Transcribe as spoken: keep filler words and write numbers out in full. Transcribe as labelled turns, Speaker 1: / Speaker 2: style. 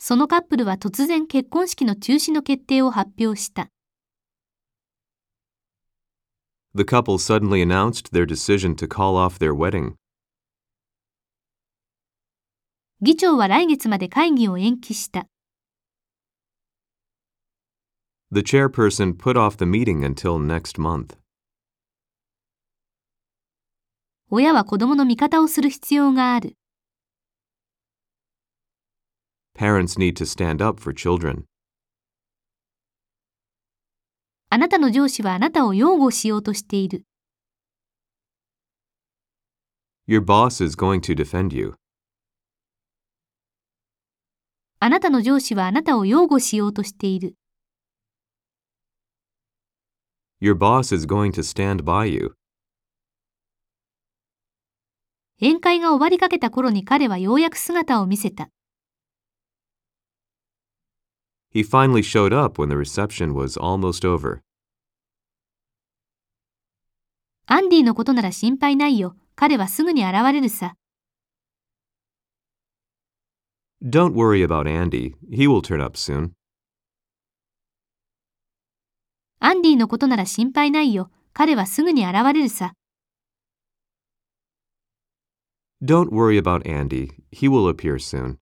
Speaker 1: そのカップルは突然結婚式の中止の決定を発表した。
Speaker 2: The couple suddenly announced their decision to call off their wedding.
Speaker 1: 議長は来月まで会議を延期した。
Speaker 2: The chairperson put off the meeting until next month.
Speaker 1: 親は子供の味方をする必要がある。
Speaker 2: Parents need to stand up for children.
Speaker 1: あなたの上司はあなたを擁護しようとしている。
Speaker 2: Your boss is going to defend you.
Speaker 1: あなたの上司はあなたを擁護しようとしている。
Speaker 2: Your boss is going to stand by you.
Speaker 1: 宴会が終わりかけた頃に彼はようやく姿を見せた。
Speaker 2: He finally showed up when the reception was almost over.
Speaker 1: アンディのことなら心配ないよ。彼はすぐに現れるさ。
Speaker 2: Don't worry about Andy. He will turn up soon.
Speaker 1: アンディのことなら心配ないよ。彼はすぐに現れるさ。
Speaker 2: Don't worry about Andy. He will appear soon.